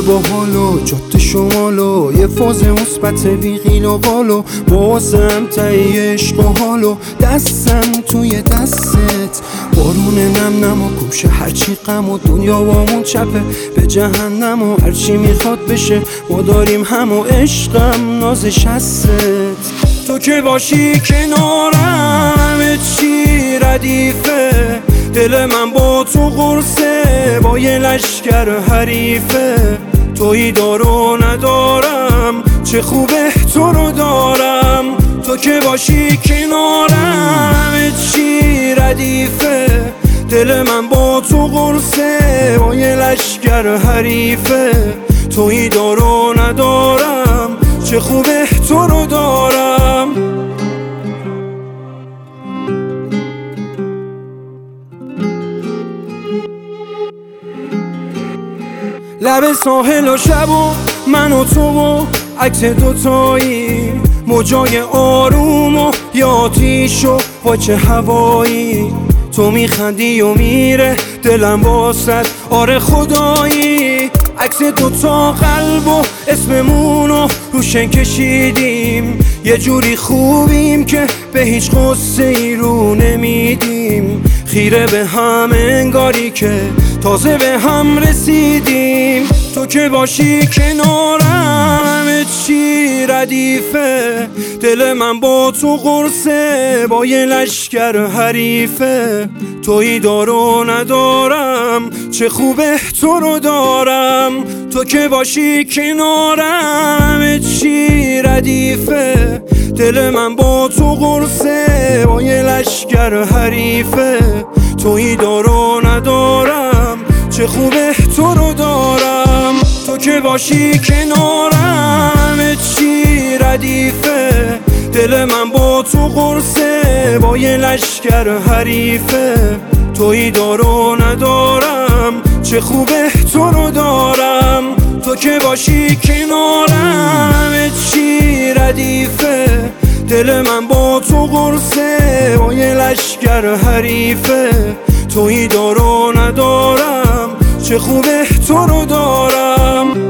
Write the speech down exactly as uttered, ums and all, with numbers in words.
باحالو جاده شمالو یه فاز مثبت بیقیل و بالو بازم تایی عشق و حالو دستم توی دستت بارون نم نم و گوشه هرچی غم و دنیا وامون چپه به جهنم و هرچی میخواد بشه ما داریم هم و عشقم نازش هستت تو که باشی کنارم همه چی ردیفه دل من با تو قرصه با یه لشکر حریفه تویی دارو ندارم چه خوبه تو رو دارم تو که باشی کنارم همه چی ردیفه دل من با تو قرصه با یه لشکر حریفه تویی دارو ندارم چه خوبه تو رو دارم لب ساحل و شب و من و تو و عکس دوتایی موجای آروم و یا آتیش و با چه هوایی تو میخندی و میره دلم واسد آره خدایی عکس دوتا قلب و اسممونو روشن کشیدیم یه جوری خوبیم که به هیچ غصه ای رو نمیدیم خیره به هم انگاری که تازه به هم رسیدیم تو که باشی کنارم همه چی ردیفه دل من با تو قرصه با یه لشکر حریفه تویی دارو ندارم چه خوبه تو رو دارم تو که باشی کنارم همه چی ردیفه دل من با تو قرصه با یه لشکر حریفه تویی دارو ندارم چه خوبه تو رو دارم تو که باشی کنارم همه چی ردیفه دل من با تو قرصه با یه لشکر حریفه تویی دارو ندارم چه خوبه تو رو دارم تو که باشی کنارم همه چی ردیفه دل من با تو قرصه با یه لشکر حریفه تویی دارو ندارم چه خوبه تو رو دارم